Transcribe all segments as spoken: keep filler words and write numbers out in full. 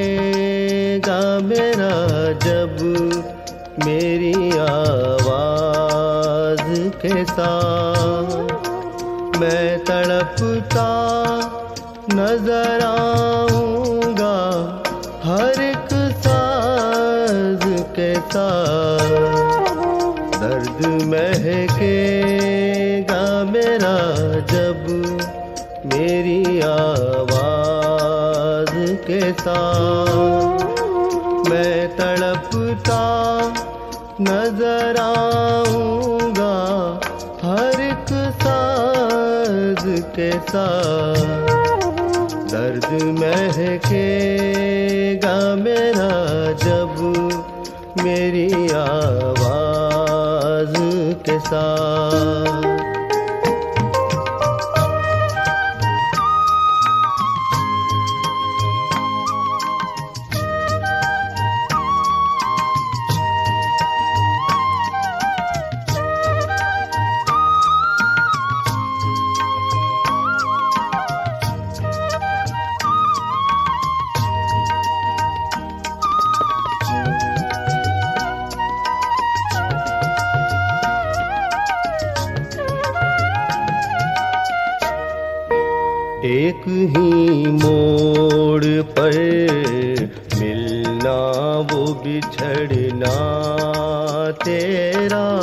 महकेगा मेरा जब मेरी आवाज के साथ मैं तड़पता नजर आऊंगा हर एक साज के साथ। दर्द महकेगा मेरा जब मेरी आवाज के साथ मैं तड़पता नजर आऊंगा हर एक साज के साथ। दर्द महकेगा मेरा जब मेरी आवाज के साथ। एक ही मोड़ पर मिलना वो बिछड़ना तेरा,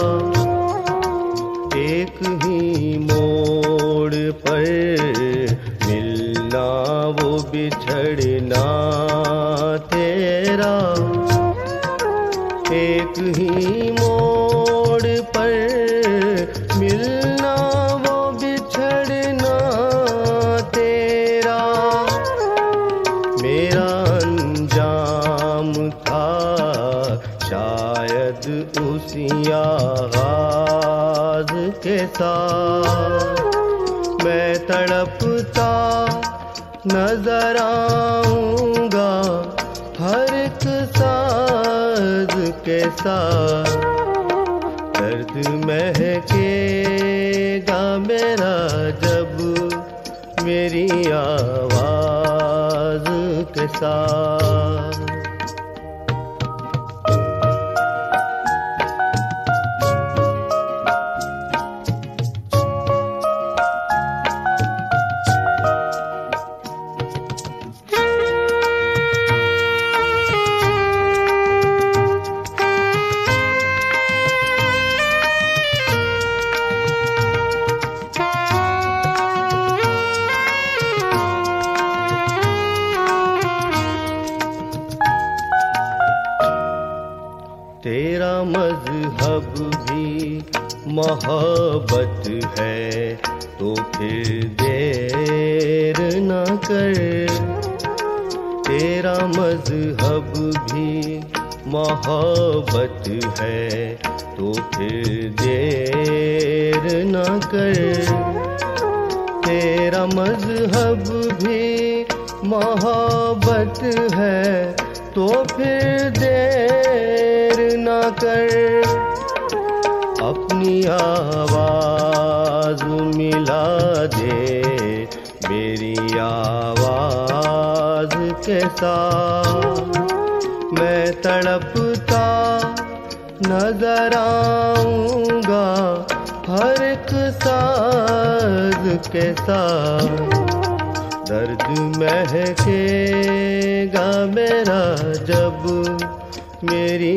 एक ही मोड़ पर मिलना वो बिछड़ना तेरा, एक ही मोड़ पर मिलना वो बिछड़ना तेरा। मेरा अंजाम था शायद उसी आगाज के साथ मैं तड़पता नजर आऊंगा हर एक साज के साथ। दर्द महकेगा मेरा जब मेरी आवाज के साथ। तेरा मज़हब भी मोहब्बत है तो फिर देर न कर। तेरा मज़हब भी मोहब्बत है तो फिर देर न कर। तेरा मज़हब भी मोहब्बत है तो फिर देर न कर। अपनी आवाज मिला दे मेरी आवाज के साथ मैं तड़पता नजर आऊंगा हर एक साज के साथ। दर्द महकेगा मेरा जब मेरी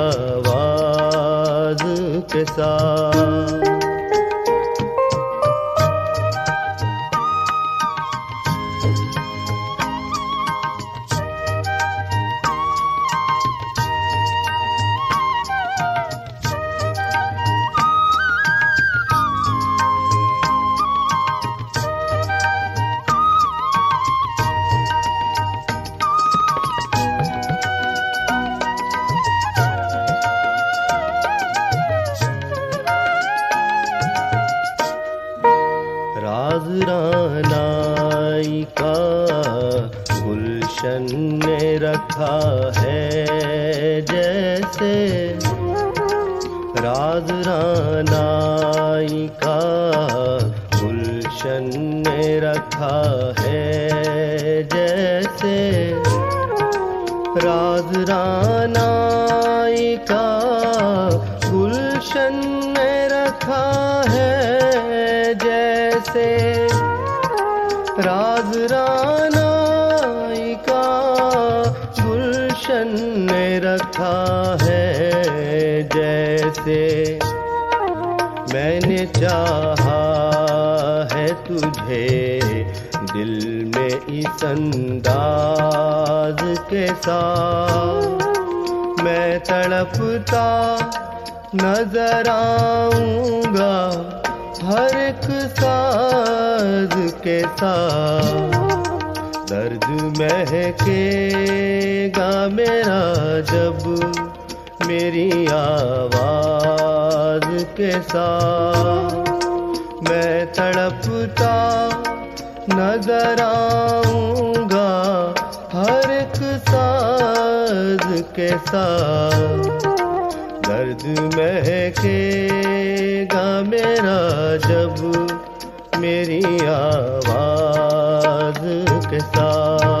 आवाज के साथ। राज रानाई का गुलशन ने रखा है जैसे, राज रानाई का गुलशन ने रखा है जैसे। राज रानाई का गुलशन में रखा है जैसे, राज रानाई का गुलशन में रखा है जैसे। मैंने चाहा है तुझे दिल में इस अंदाज के साथ, मैं तड़पता नजर आऊंगा हर एक साज के साथ। दर्द महकेगा मेरा जब मेरी आवाज के साथ, मैं तड़पता नजर आऊंगा हर एक साज के साथ। दर्द महकेगा मेरा जब मेरी आवाज के साथ।